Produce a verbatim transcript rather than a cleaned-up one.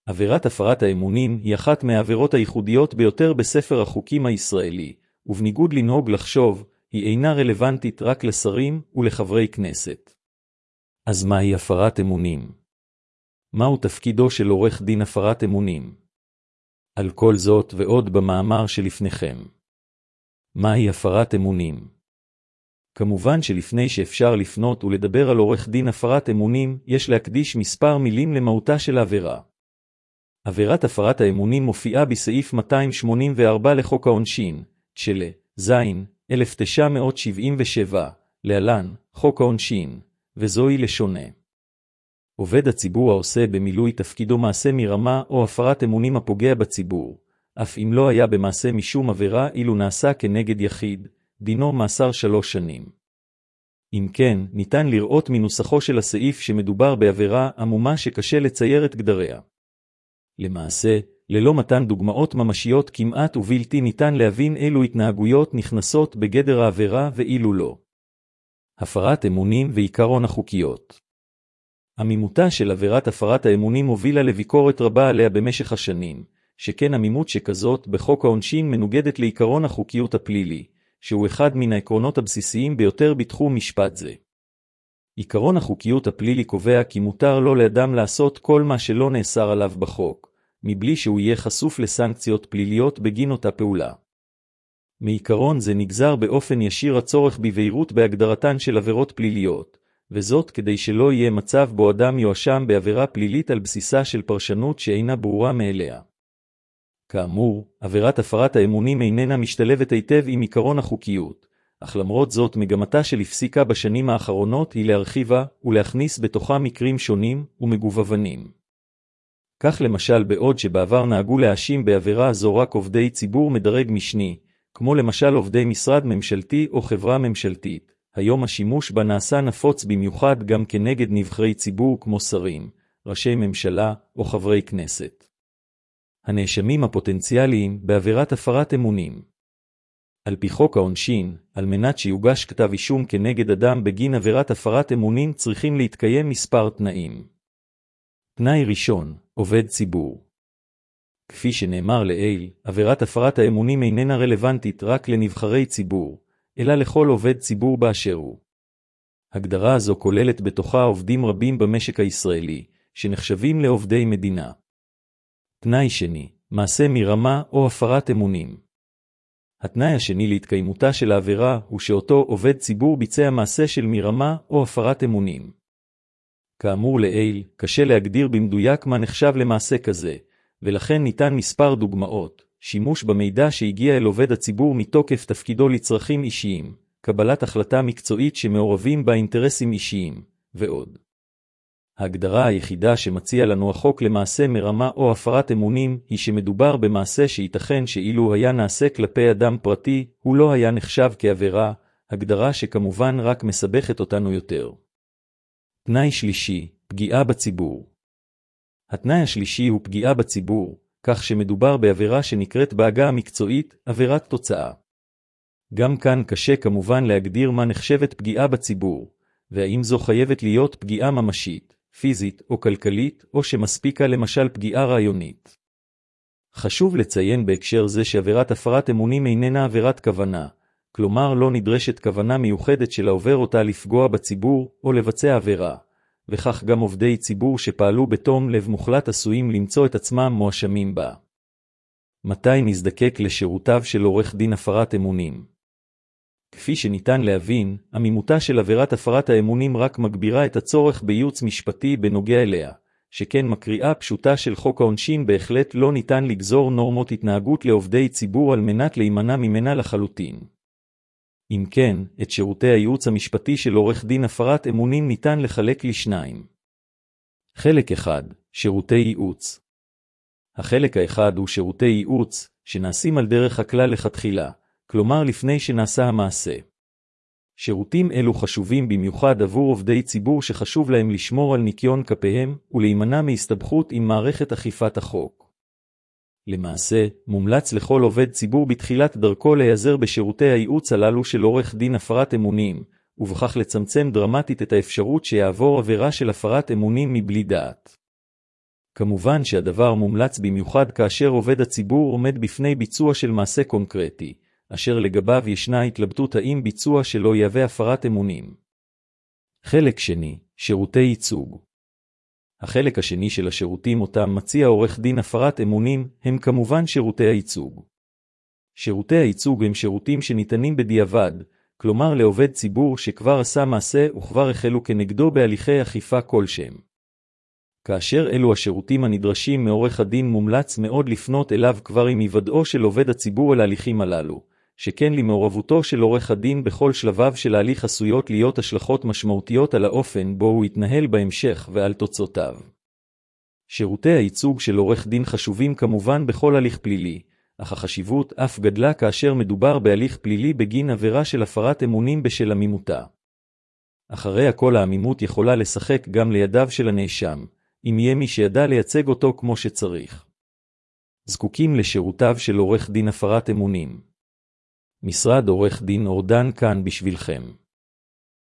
עבירת הפרת האמונים היא אחת מהעבירות הייחודיות ביותר בספר החוקים הישראלי, ובניגוד לנהוג לחשוב, היא אינה רלוונטית רק לשרים ולחברי כנסת. אז מהי הפרת אמונים? מהו תפקידו של עורך דין הפרת אמונים? על כל זאת ועוד במאמר שלפניכם. מהי הפרת אמונים? כמובן שלפני שאפשר לפנות ולדבר על עורך דין הפרת אמונים, יש להקדיש מספר מילים למהותה של העבירה. עבירת הפרת האמונים מופיעה בסעיף מאתיים שמונים וארבע לחוק העונשין, של זין, אלף תשע מאות שבעים ושבע, להלן, חוק העונשין, וזוהי לשונה. עובד הציבור העושה במילוי תפקידו מעשה מרמה או הפרת אמונים הפוגע בציבור, אף אם לא היה במעשה משום עבירה אילו נעשה כנגד יחיד, דינו מאסר שלוש שנים. אם כן, ניתן לראות מנוסחו של הסעיף שמדובר בעבירה עמומה שקשה לצייר את גדריה. למעשה, ללא מתן דוגמאות ממשיות כמעט ובלתי ניתן להבין אילו התנהגויות נכנסות בגדר העבירה ואילו לא. הפרת אמונים ועיקרון החוקיות. עמימותה של עבירת הפרת האמונים הובילה לביקורת רבה עליה במשך השנים, שכן עמימות שכזאת בחוק העונשין מנוגדת לעיקרון החוקיות הפלילי, שהוא אחד מן העקרונות הבסיסיים ביותר בתחום משפט זה. עיקרון החוקיות הפלילי קובע כי מותר לו לאדם לעשות כל מה שלא נאסר עליו בחוק, מבלי שהוא יהיה חשוף לסנקציות פליליות בגין אותה פעולה. מעיקרון זה נגזר באופן ישיר הצורך בבהירות בהגדרתן של עבירות פליליות, וזאת כדי שלא יהיה מצב בו אדם יואשם בעבירה פלילית על בסיסה של פרשנות שאינה ברורה מאליה. כאמור, עבירת הפרת האמונים איננה משתלבת היטב עם עיקרון החוקיות, אך למרות זאת מגמתה של הפסיקה בשנים האחרונות היא להרחיבה ולהכניס בתוכה מקרים שונים ומגוונים. כך למשל בעוד שבעבר נהגו להאשים בעבירה זו רק עובדי ציבור מדרג משני, כמו למשל עובדי משרד ממשלתי או חברה ממשלתית, היום השימוש בה נעשה נפוץ במיוחד גם כנגד נבחרי ציבור כמו שרים, ראשי ממשלה או חברי כנסת. הנאשמים הפוטנציאליים בעבירת הפרת אמונים. על פי חוק העונשין, על מנת שיוגש כתב אישום כנגד אדם בגין עבירת הפרת אמונים צריכים להתקיים מספר תנאים. תנאי ראשון, עובד ציבור. כפי שנאמר לעיל, עבירת הפרת האמונים איננה רלוונטית רק לנבחרי ציבור, אלא לכל עובד ציבור באשר הוא. הגדרה הזו כוללת בתוכה עובדים רבים במשק הישראלי, שנחשבים לעובדי מדינה. תנאי שני, מעשה מרמה או הפרת אמונים. התנאי השני להתקיימותה של העבירה הוא שאותו עובד ציבור ביצע מעשה של מרמה או הפרת אמונים. כאמור לעיל, קשה להגדיר במדויק מה נחשב למעשה כזה, ולכן ניתן מספר דוגמאות, שימוש במידע שהגיע אל עובד הציבור מתוקף תפקידו לצרכים אישיים, קבלת החלטה מקצועית שמעורבים בה אינטרסים אישיים, ועוד. ההגדרה היחידה שמציע לנו החוק למעשה מרמה או הפרת אמונים היא שמדובר במעשה שייתכן שאילו היה נעשה כלפי אדם פרטי, הוא לא היה נחשב כעבירה, הגדרה שכמובן רק מסבכת אותנו יותר. תנאי שלישי, פגיעה בציבור. התנאי השלישי הוא פגיעה בציבור, כך שמדובר בעבירה שנקראת בעגה המקצועית עבירת תוצאה. גם כאן קשה כמובן להגדיר מה נחשבת פגיעה בציבור, והאם זו חייבת להיות פגיעה ממשית, פיזית או כלכלית, או שמספיקה למשל פגיעה רעיונית. חשוב לציין בהקשר זה שעבירת הפרת אמונים איננה עבירת כוונה, כלומר לא נדרשת כוונה מיוחדת של העובר אותה לפגוע בציבור או לבצע עבירה, וכך גם עובדי ציבור שפעלו בתום לב מוחלט עשויים למצוא את עצמם מואשמים בה. מתי נזדקק לשירותיו של עורך דין הפרת אמונים? כפי שניתן להבין, עמימותה של עבירת הפרת האמונים רק מגבירה את הצורך בייעוץ משפטי בנוגע אליה, שכן מקריאה פשוטה של חוק העונשין בהחלט לא ניתן לגזור נורמות התנהגות לעובדי ציבור על מנת להימנע ממנה לחלוטין. אם כן, את שירותי הייעוץ המשפטי של עורך דין הפרת אמונים ניתן לחלק לשניים. חלק אחד, שירותי ייעוץ. החלק האחד הוא שירותי ייעוץ, שנעשים על דרך הכלל לכתחילה, כלומר לפני שנעשה המעשה. שירותים אלו חשובים במיוחד עבור עובדי ציבור שחשוב להם לשמור על ניקיון כפיהם ולהימנע מהסתבכות עם מערכת אכיפת החוק. למעשה, מומלץ לכל עובד ציבור בתחילת דרכו להיעזר בשירותי הייעוץ הללו של עורך דין הפרת אמונים, ובכך לצמצם דרמטית את האפשרות שיעבור עבירה של הפרת אמונים מבלי דעת. כמובן שהדבר מומלץ במיוחד כאשר עובד הציבור עומד בפני ביצוע של מעשה קונקרטי, אשר לגביו ישנה התלבטות האם ביצוע שלו יהווה הפרת אמונים. חלק שני, שירותי ייצוג. החלק השני של השירותים אותם מציע עורך דין הפרת אמונים הם כמובן שירותי הייצוג. שירותי הייצוג הם שירותים שניתנים בדיעבד, כלומר לעובד ציבור שכבר עשה מעשה וכבר החלו כנגדו בהליכי אכיפה כלשהם. כאשר אלו השירותים הנדרשים מעורך הדין מומלץ מאוד לפנות אליו כבר עם היוודעו של עובד הציבור אל ההליכים הללו, שכן למעורבותו של עורך הדין בכל שלביו של ההליך עשויות להיות השלכות משמעותיות על האופן בו הוא יתנהל בהמשך ועל תוצאותיו. שירותי הייצוג של עורך דין חשובים כמובן בכל הליך פלילי, אך החשיבות אף גדלה כאשר מדובר בהליך פלילי בגין עבירה של הפרת אמונים בשל עמימותה. אחרי הכל העמימות יכולה לשחק גם לידיו של הנאשם, אם יהיה מי שידע לייצג אותו כמו שצריך. זקוקים לשירותיו של עורך דין הפרת אמונים. משרד עורך דין אורדן כאן בשבילכם.